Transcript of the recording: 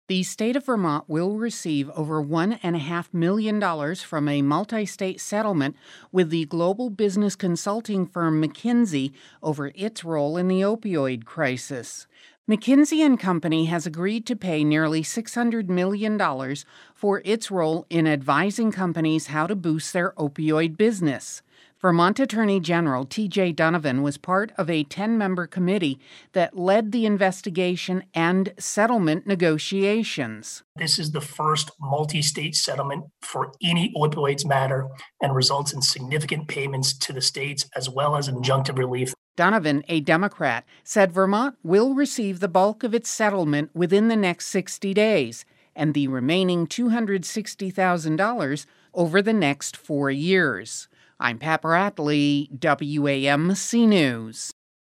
The state of Vermont will receive over $1.5 million from a multi-state settlement with the global business consulting firm McKinsey over its role in the opioid crisis. McKinsey & Company has agreed to pay nearly $600 million for its role in advising companies how to boost their opioid business. Vermont Attorney General T.J. Donovan was part of a 10-member committee that led the investigation and settlement negotiations. This is the first multi-state settlement for any opioids matter and results in significant payments to the states as well as injunctive relief. Donovan, a Democrat, said Vermont will receive the bulk of its settlement within the next 60 days and the remaining $260,000 over the next 4 years. I'm Pat Bradley, WAMC News.